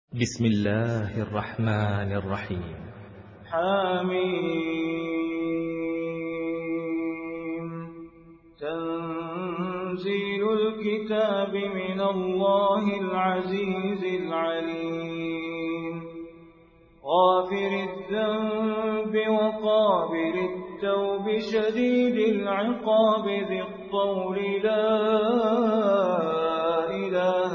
بسم الله الرحمن الرحيم. حميم. تنزيل الكتاب من الله العزيز العليم. غافر الذنب وقابل التوب شديد العقاب ذي الطول لا إله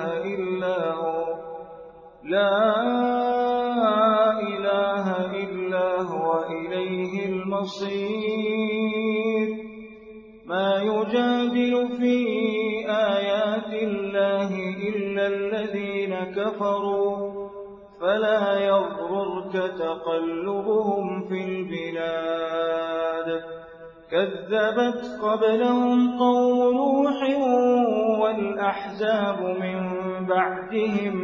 إلا هو إليه المصير. ما يجادل في آيات الله إلا الذين كفروا فلا يغررك تقلبهم في البلاد. كذبت قبلهم قوم نوح والأحزاب من بعدهم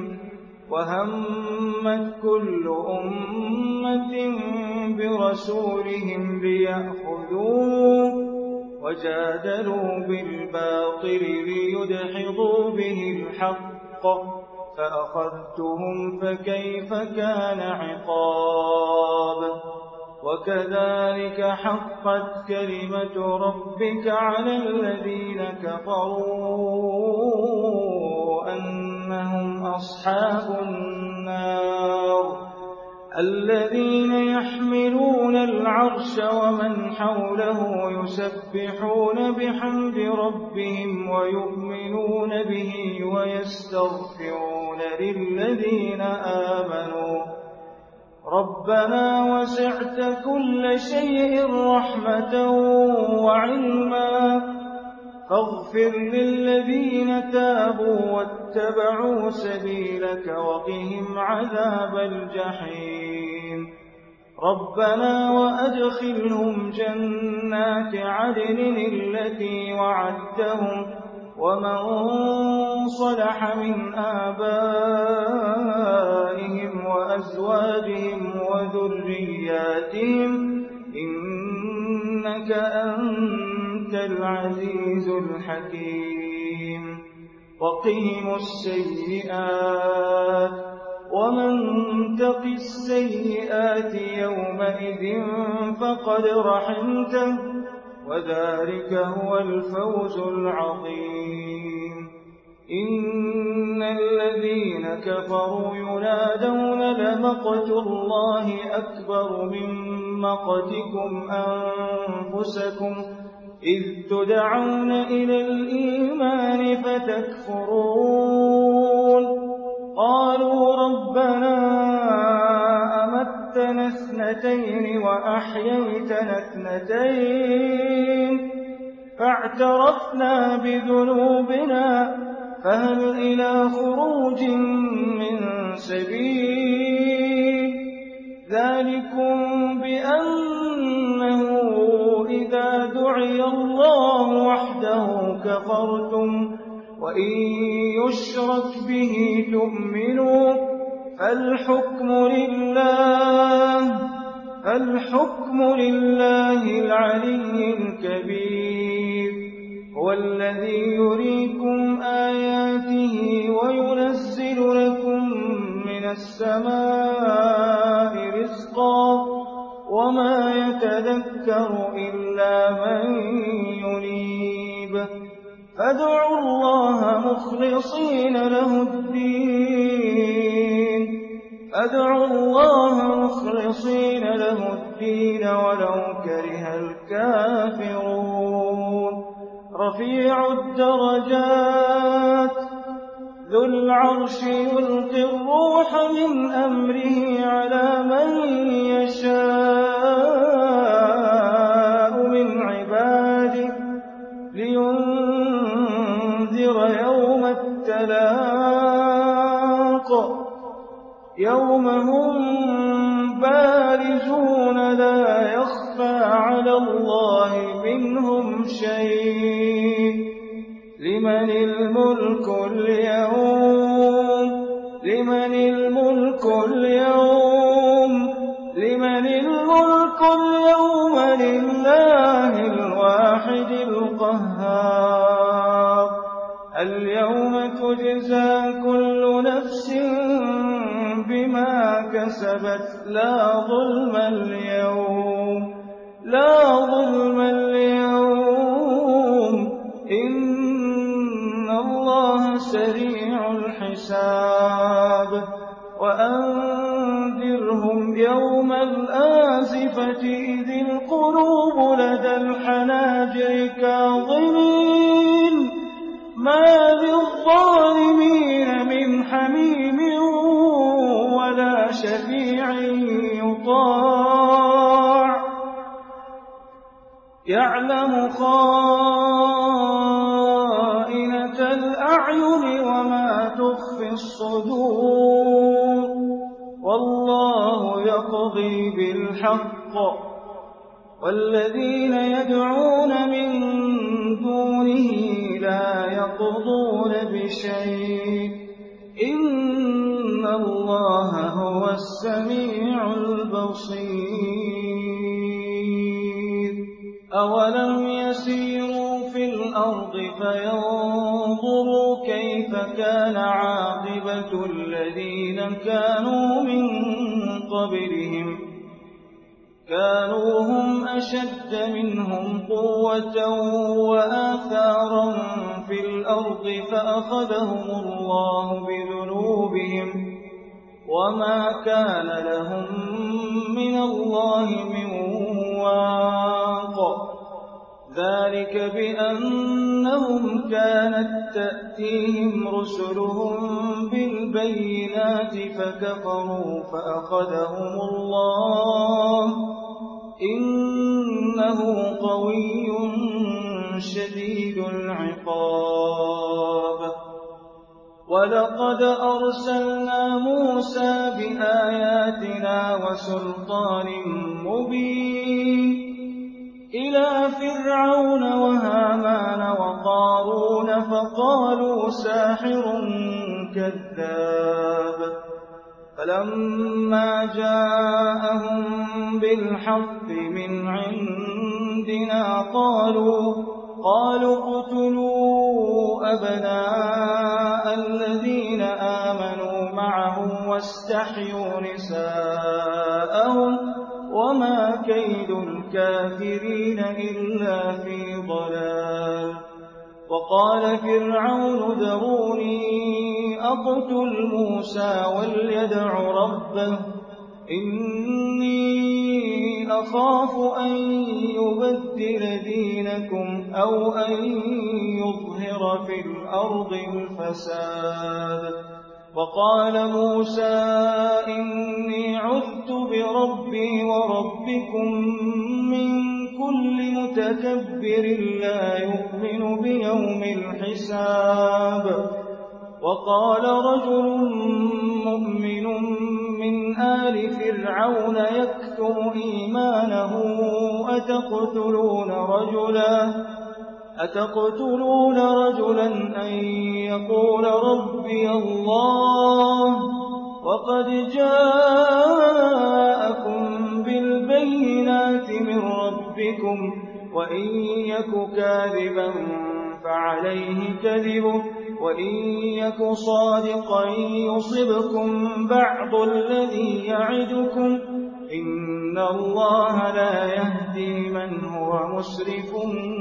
وهمت كل أمة برسولهم ليأخذوه وجادلوا بالباطل ليدحضوا به الحق فأخذتهم فكيف كان عقاب. وكذلك حقت كلمة ربك على الذين كفروا أنهم أصحاب النار. الذين يحملون العرش ومن حوله يسبحون بحمد ربهم ويؤمنون به ويستغفرون للذين آمنوا ربنا وسعت كل شيء رحمة وعلما فاغفر للذين تابوا واتبعوا سبيلك وقهم عذاب الجحيم. ربنا وأدخلهم جنات عدن التي وعدتهم ومن صلح من آبائهم وأزواجهم وذرياتهم إنك أنت العزيز الحكيم. وقهم السيئات ومن تق السيئات يومئذ فقد رحمته وذلك هو الفوز العظيم. إن الذين كفروا ينادون لمقت الله أكبر من مقتكم أنفسكم إذ تدعون إلى الإيمان فتكفرون. قالوا ربنا أمتنا اثنتين وأحييتنا اثنتين فاعترفنا بذنوبنا فهل إلى خروج من سبيل. ذلكم بأنه إذا دعي الله وحده كفرتم وإن يشرك به تؤمنوا فالحكم لله العلي الكبير. هو الذي يريكم آياته وينزل لكم من السماء رزقا وما يتذكر إلا من ينيب. فادعوا الله مخلصين له الدين ولو كره الكافرون. رفيع الدرجات ذو العرش يلقي الروح من أمره على من يشاء من عباده لينذر يوم التلاق يوم هم بارزون لا يخفى على الله منهم شيء. لمن الملك اليوم لله الواحد القهار. اليوم تجزى كل نفس كسبت لا ظلم اليوم إن الله سريع الحساب وأنذرهم يوم الآزفة إذ القلوب لدى الحناجر كاظمين ما للظالمين من حميم ولا شفيع يطاع يعلم خائنة الأعين وما تخفي الصدور والله يقضي بالحق والذين يدعون من دونه لا يقضون بشيء إن الله هو السميع البصير أولم يسيروا في الأرض فينظروا كيف كان عاقبة الذين كانوا من قبلهم كانوا هم أشد منهم قوة وآثارا في الأرض فأخذهم الله بذنوبهم وما كان لهم من الله من واق ذلك بأنهم كانت تأتيهم رسلهم بالبينات فكفروا فأخذهم الله إنه قوي شديد العقاب ولقد أرسلنا موسى بآياتنا وسلطان مبين إلى فرعون وهامان وقارون فقالوا ساحر كذاب فلما جاءهم بالحق من عندنا قالوا اقتلوا أبناء الذين آمنوا معه واستحيوا نساءهم وما كيد الكافرين إلا في ضلال وقال فرعون ذروني أقتل موسى وليدع ربه إني أخاف أن يبدل دينكم أو أن يظهر في الأرض الفساد وقال موسى إني عذت بربي وربكم من كل متكبر لا يؤمن بيوم الحساب وقال رجل مؤمن من آل فرعون يكتم إيمانه أتقتلون رجلا أن يقول ربي الله وقد جاءكم بالبينات من ربكم وإن يك كاذبا فعليه كذبه وإن يك صادقا يصبكم بعض الذي يعدكم إن الله لا يهدي من هو مسرف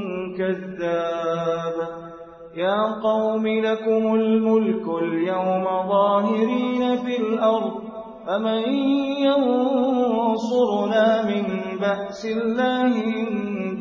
كذاب يا قوم لكم الملك اليوم ظاهرين في الأرض فمن ينصرنا من بأس الله إن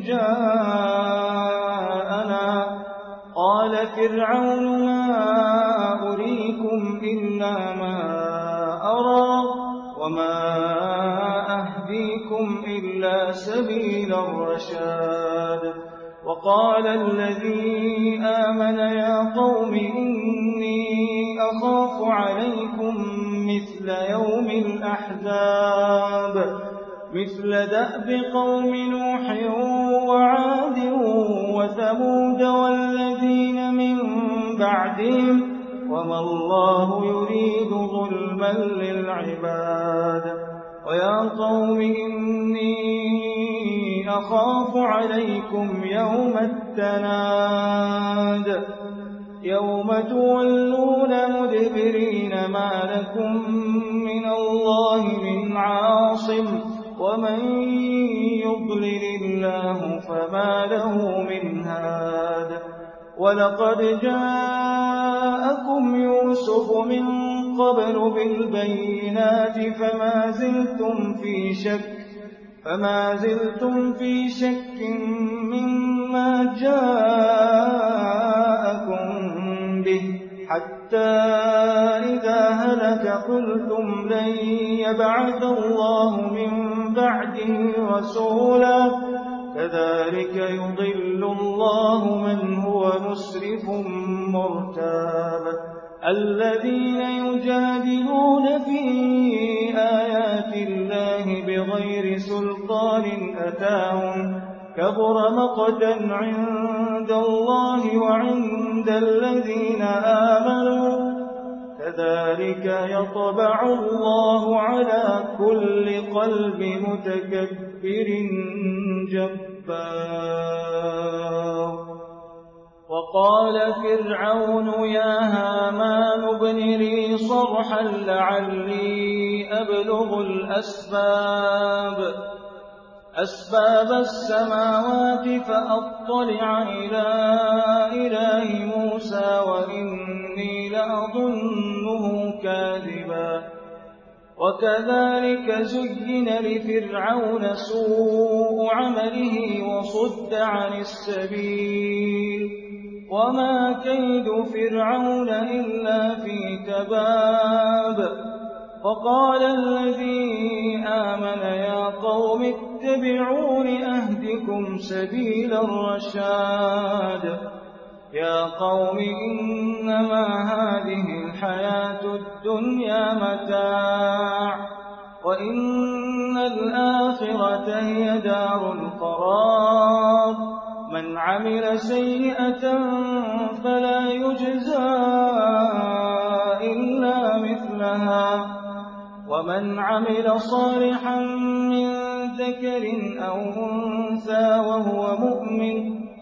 جاءنا قال فرعون ما أريكم إلا ما أرى وما أهديكم إلا سبيل الرشاد وقال الذي آمن يا قوم إني أخاف عليكم مثل يوم الأحزاب مثل دأب قوم نوح وعاد وثمود والذين من بعدهم وما الله يريد ظلما للعباد ويا قوم إني أخاف عليكم يوم التناد يوم تولون مدبرين ما لكم من الله وَلَقَدْ جَاءَكُمْ يُوسُفُ مِن قَبْلُ بِالْبَيِّنَاتِ فما زلتم في شك مما جاءكم به حتى إذا هلك قلتم لن يبعث الله من بعده رسولا كذلك يضل الله من هو مسرف مرتاب الذين يجادلون في آيات الله بغير سلطان أتاهم كبر مقتا عند الله وعند الذين آمنوا كذلك يطبع الله على كل قلب متكبر جبار وقال فرعون يا هامان ابن لي صرحا لعلي أبلغ أسباب السماوات فأطلع إلى إله موسى وإني لأظنه كاذبا وكذلك زين لفرعون سوء عمله وصد عن السبيل وما كيد فرعون إلا في تباب فقال الذي آمن يا قوم اتبعون أهدكم سبيل الرشاد يا قوم إنما هذه الحياة الدنيا متاع وإن الآخرة هي دار القرار من عمل سيئة فلا يجزى إلا مثلها ومن عمل صالحا من ذكر أو أنثى وهو مؤمن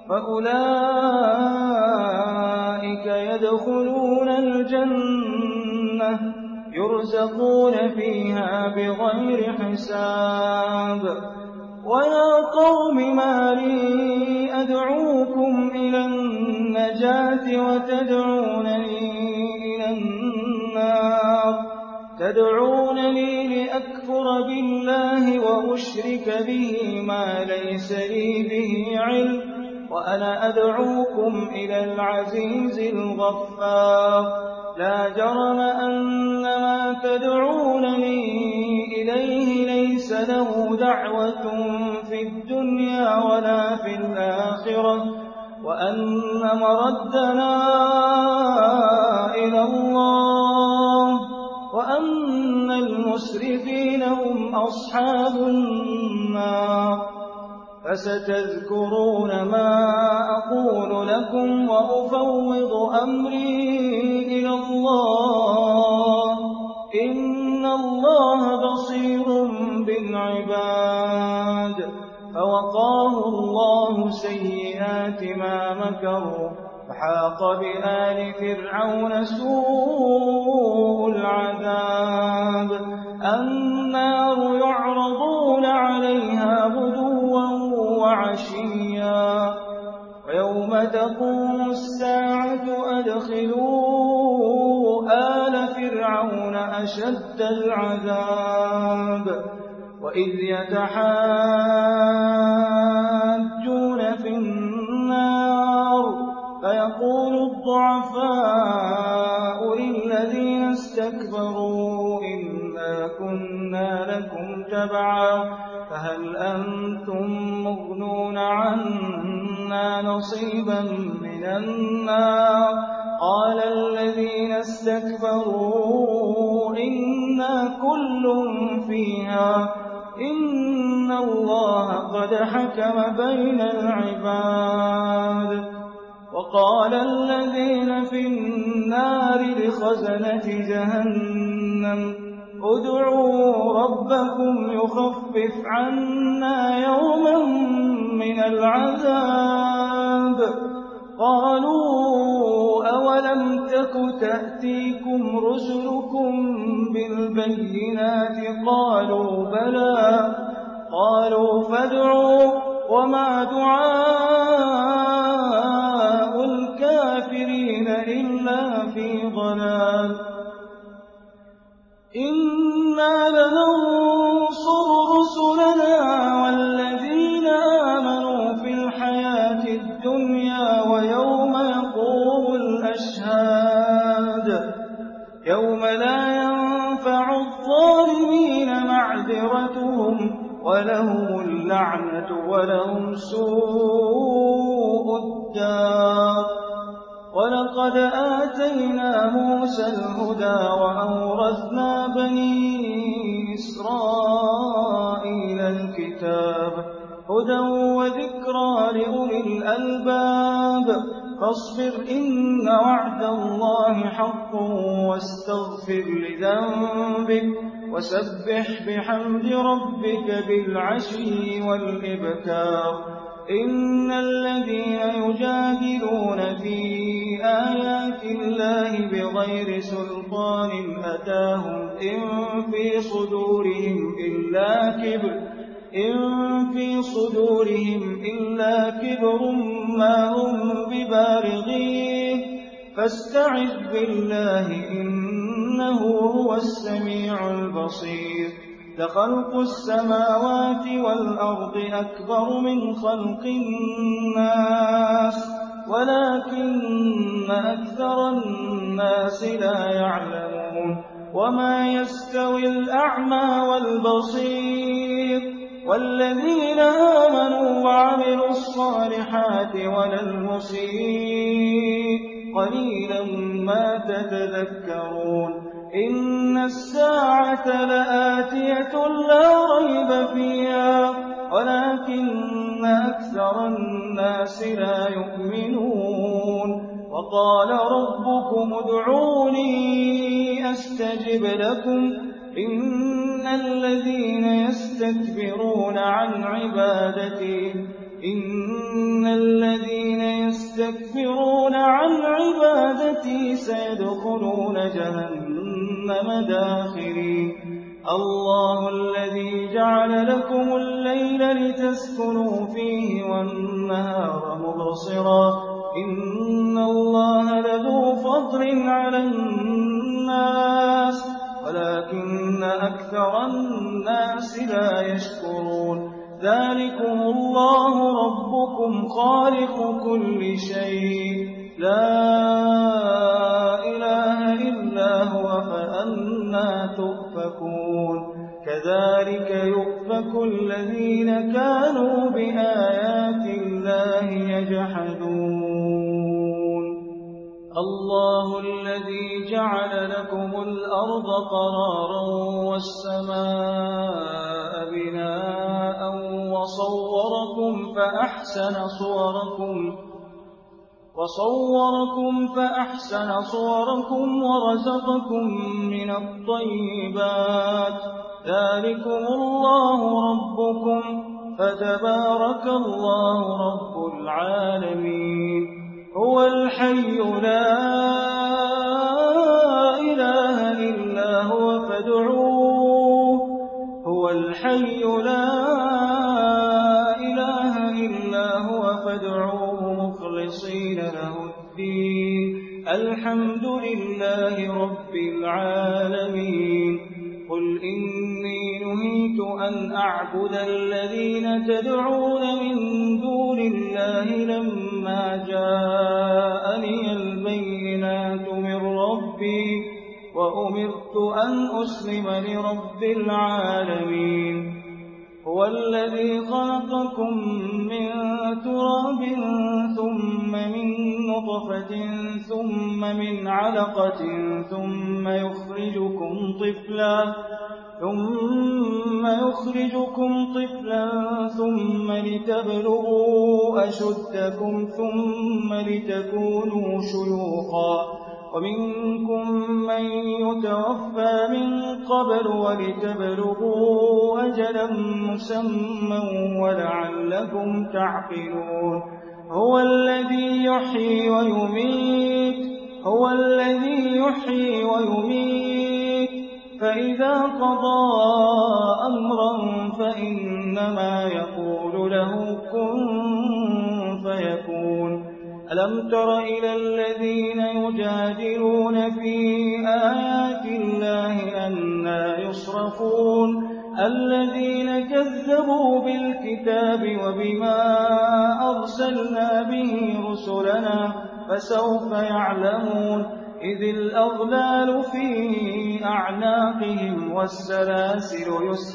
فأولئك يدخلون الجنة يرزقون فيها بغير حساب ويا قوم ما لي أدعوكم إلى النجاة وتدعونني إلى النار تدعونني لأكفر بالله وأشرك به ما ليس لي به علم وأنا أدعوكم إلى العزيز الغفار لا جرم أن ما تدعونني إليه ليس له دعوة في الدنيا ولا في الآخرة وأن مردنا إلى الله وأن المسرفين هم أصحاب النار فستذكرون ما أقول لكم وأفوض أمري إلى الله إن الله بصير بالعباد فوقاه الله سيئات ما مكروا فحاق بآل فرعون سوء العذاب النار يعرضون عليها غدوا وعشيا ويوم تقوم الساعة أدخلوا آل فرعون أشد العذاب وإذ يتحاجون في النار فيقول الضعفاء للذين استكبروا إنا كنا لكم تبعا فهل أنتم مغنون عنا نصيبا من النار قال الذين استكبروا إنا كل فيها إن الله قد حكم بين العباد وقال الذين في النار لخزنة جهنم ادعوا ربكم يخفف عنا يوما من العذاب قالوا أولم تك تأتيكم رسلكم بالبينات قالوا بلى قالوا فادعوا وما دعاء الكافرين إِنَّا لَنَنصُرُ رُسُلَنَا وَالَّذِينَ آمَنُوا فِي الْحَيَاةِ الدُّنْيَا وَيَوْمَ يَقُومُ الْأَشْهَادُ يَوْمَ لَا يَنفَعُ الظَّالِمِينَ مَعْذِرَتُهُمْ وَلَهُمُ اللَّعْنَةُ وَلَهُمْ سُوءُ الدَّارِ وَلَقَدْ آتَيْنَا مُوسَى الْهُدَىٰ وَأَوْرَثْنَا بَنِي إِسْرَائِيلَ الْكِتَابَ هُدًى وَذِكْرَىٰ لِأُولِي الْأَلْبَابِ فاصبر إِنَّ وَعْدَ اللَّهِ حَقٌّ وَاسْتَغْفِرْ لِذَنبِكَ وَسَبِّحْ بِحَمْدِ رَبِّكَ بِالْعَشِيِّ وَالْإِبْكَارِ إِنَّ الَّذِينَ يُجَادِلُونَ فِي آيَاتِ اللَّهِ بِغَيْرِ سُلْطَانٍ أَتَاهُمْ إِن فِي صُدُورِهِمْ إِلَّا كِبْرٌ مَّا هُم بِبَالِغِيهِ فَاسْتَعِذْ بِاللَّهِ إِنَّهُ هُوَ السَّمِيعُ الْبَصِيرُ لَخَلْقُ السَّمَاوَاتِ وَالْأَرْضِ أَكْبَرُ مِنْ خَلْقِ النَّاسِ وَلَٰكِنَّ أَكْثَرَ النَّاسِ لَا يَعْلَمُونَ وَمَا يَسْتَوِي الْأَعْمَىٰ وَالْبَصِيرُ وَالَّذِينَ آمَنُوا وَعَمِلُوا الصَّالِحَاتِ وَلَا الْمُسِيءُ قَلِيلًا مَّا تَتَذَكَّرُونَ إِنَّ السَّاعَةَ لَآتِيَةٌ لَّا رَيْبَ فِيهَا وَلَٰكِنَّ أَكْثَرَ النَّاسِ لَا يُؤْمِنُونَ وَقَالَ رَبُّكُمُ ادْعُونِي أَسْتَجِبْ لَكُمْ إِنَّ الَّذِينَ يَسْتَكْبِرُونَ عَنْ عِبَادَتِي سَيَدْخُلُونَ جَهَنَّمَ دَاخِرِينَ اللَّهُ الَّذِي جَعَلَ لَكُمُ اللَّيْلَ لِتَسْكُنُوا فِيهِ وَالنَّهَارَ مُبْصِرًا إِنَّ اللَّهَ لَذُو فَضْلٍ عَلَى النَّاسِ وَلَٰكِنَّ أَكْثَرَ النَّاسِ لَا يَشْكُرُونَ ذَٰلِكُمُ اللَّهُ رَبُّكُمْ خَالِقُ كُلِّ شَيْءٍ لَا إِلَٰهَ إِلَّا هُوَ فَأَنَّىٰ تُؤْفَكُونَ كَذَٰلِكَ يُؤْفَكُ الَّذِينَ كَانُوا بِآيَاتِ اللَّهِ يَجْحَدُونَ اللَّهُ الَّذِي جَعَلَ لَكُمُ الْأَرْضَ قَرَارًا وَالسَّمَاءَ بِنَاءً وَصَوَّرَكُمْ فَأَحْسَنَ صُوَرَكُمْ وَرَزَقَكُم مِّنَ الطَّيِّبَاتِ ذَٰلِكُمُ اللَّهُ رَبُّكُمْ فَتَبَارَكَ اللَّهُ رَبُّ الْعَالَمِينَ هُوَ الْحَيُّ لَا إِلَٰهَ إِلَّا هُوَ فادعوه مخلصين له الدين الحمد لله رب العالمين قُلْ إِنِّي نُهِيتُ أَنْ أَعْبُدَ الَّذِينَ تَدْعُونَ مِن دُونِ اللَّهِ لَمَّا جَاءَنِيَ الْبَيِّنَاتُ مِن رَّبِّي وَأُمِرْتُ أَنْ أُسْلِمَ لِرَبِّ الْعَالَمِينَ هُوَ الَّذِي خَلَقَكُم مِّن تُرَابٍ ثُمَّ مِن نُّطْفَةٍ ثُمَّ مِنْ عَلَقَةٍ ثُمَّ يُخْرِجُكُمْ طِفْلًا ثُمَّ لِتَبْلُغُوا أَشُدَّكُمْ ثُمَّ لِتَكُونُوا شُيُوخًا وَمِنكُم مَّن يُتَوَفَّىٰ مِن قَبْلُ وَلِتَبْلُغُوا أَجَلًا مُّسَمًّى وَلَعَلَّكُمْ تَعْقِلُونَ هُوَ الَّذِي يُحْيِي وَيُمِيتُ فَإِذَا قَضَىٰ أَمْرًا فَإِنَّمَا يَقُولُ لَهُ كُن فَيَكُونُ ألم تر إلى الذين يجادلون في آيات الله أنى يصرفون الذين كذبوا بالكتاب وبما أرسلنا به رسلنا فسوف يعلمون إذ الأغلال في أعناقهم والسلاسل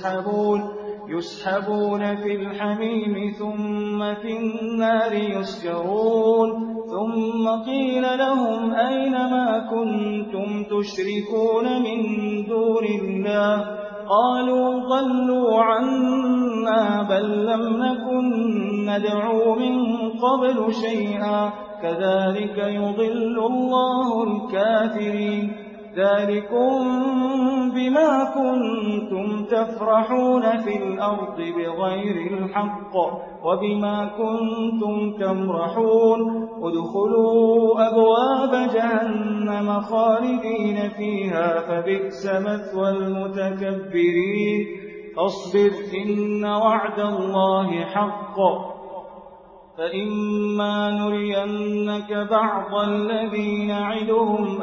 يسحبون في الحميم ثم في النار يسجرون ثم قيل لهم أين ما كنتم تشركون من دون الله قالوا ضلوا عنا بل لم نكن ندعو من قبل شيئا كذلك يضل الله الكافرين ذلكم بما كنتم تفرحون في الأرض بغير الحق وبما كنتم تمرحون ادخلوا أبواب جهنم خالدين فيها فبئس مثوى المتكبرين فاصبر إن وعد الله حق فإما نرينك بعض الذي نعدهم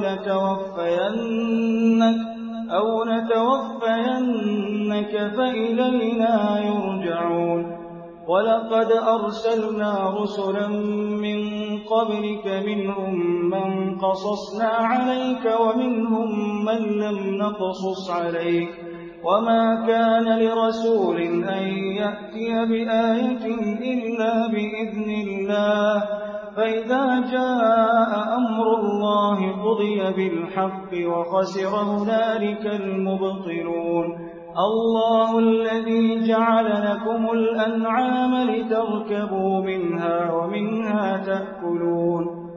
أو نتوفينك فإلينا يرجعون ولقد أرسلنا رسلا من قبلك منهم من قصصنا عليك ومنهم من لم نقصص عليك وما كان لرسول أن يأتي بآية إلا بإذن الله فإذا جاء أمر الله قضي بالحق وخسر هنالك المبطلون الله الذي جعل لكم الأنعام لتركبوا منها ومنها تأكلون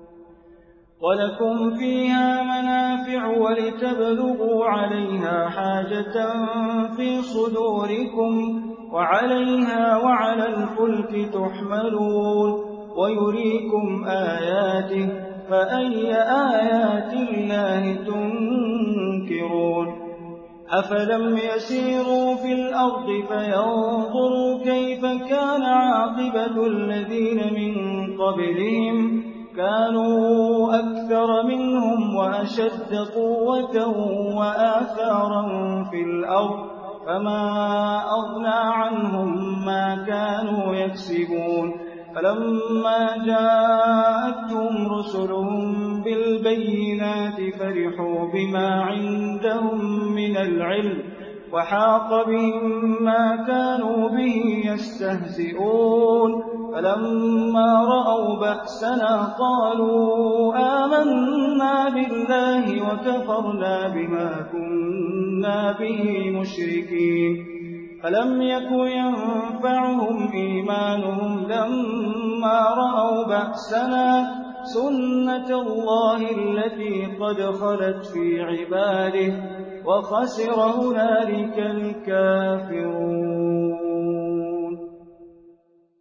ولكم فيها منافع ولتبلغوا عليها حاجة في صدوركم وعليها وعلى الفلك تحملون ويريكم آياته فأي آيات الله تنكرون أفلم يسيروا في الأرض فينظروا كيف كان عاقبة الذين من قبلهم كانوا أكثر منهم وأشد قوة وآثارا في الأرض فما أغنى عنهم ما كانوا يكسبون فلما جاءتهم رسلهم بالبينات فرحوا بما عندهم من العلم وحاق بهم ما كانوا به يستهزئون فلما رأوا بأسنا قالوا آمنا بالله وكفرنا بما كنا به مشركين فلم يك ينفعهم إيمانهم لما رأوا بأسنا سنة الله التي قد خلت في عباده وخسر هنالك الكافرون